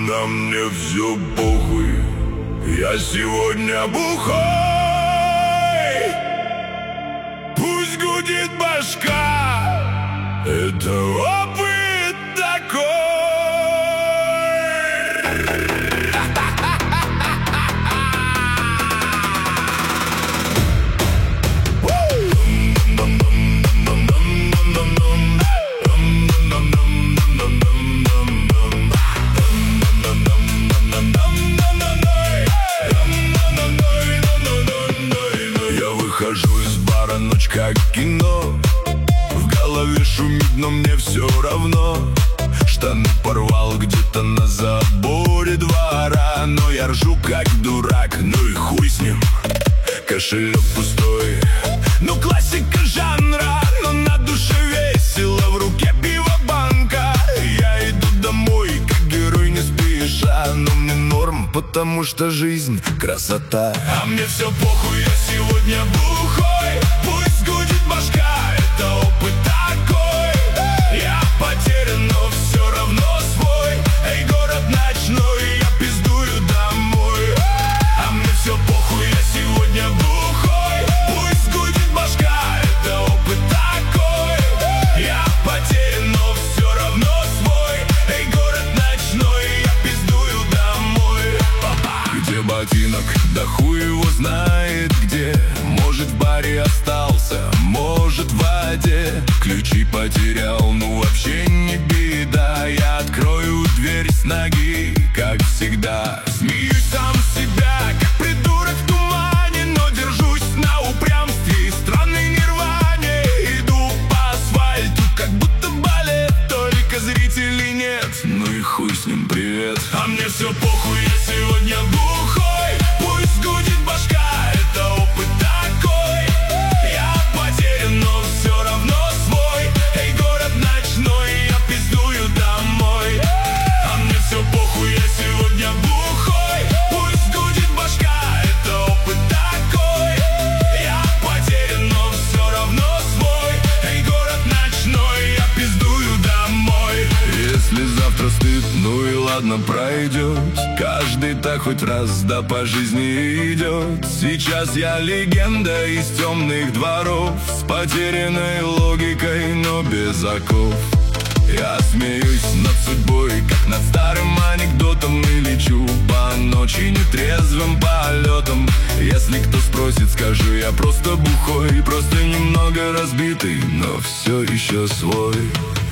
На мне все похуй, я сегодня бухой. Пусть гудит башка, это опыт такой. Выхожу из бара, ночь как кино. В голове шумит, но мне все равно. Штаны порвал где-то на заборе двора. Но я ржу как дурак, ну и хуй с ним. Кошелек пустой, ну классика жанра. Но на душе весело, в руке пиво банка. Я иду домой, как герой не спеша. Но мне норм, потому что жизнь красота. А мне все похуй, я сегодня бухой. Пусть гудит башка, это опыт такой. Я потерян, но все равно свой. Эй, город ночной, я пиздую домой. А мне все похуй, я сегодня бухой. Пусть гудит башка, это опыт такой. Я потерян, но все равно свой. Эй, город ночной, я пиздую домой. Где ботинок? Да хуй его знает где. Может, в баре остался, может, в воде. Ключи потерял, ну вообще не беда. Я открою дверь с ноги, как всегда. Смеюсь сам себя, как придурок в тумане. Но держусь на упрямстве и странной нирване. Иду по асфальту, как будто балет. Только зрителей нет, ну и хуй с ним, привет. А мне все похуй, я сегодня бухой. Пусть гудит башка, это опыт такой. Я потерян, но все равно свой. Эй, город ночной, я пиздую домой. А мне все похуй, я сегодня бухой. Пусть гудит башка, это опыт такой. Я потерян, но все равно свой. Эй, город ночной, я пиздую домой. Если завтра стыд, ну и ладно, пройдет. Каждый так хоть раз, да по жизни идет. Сейчас я легенда из темных дворов, с потерянной логикой, но без оков. Я смеюсь над судьбой, как над старым анекдотом. И лечу по ночи нетрезвым полетом. Если кто спросит, скажу, я просто бухой. Просто немного разбитый, но все еще свой.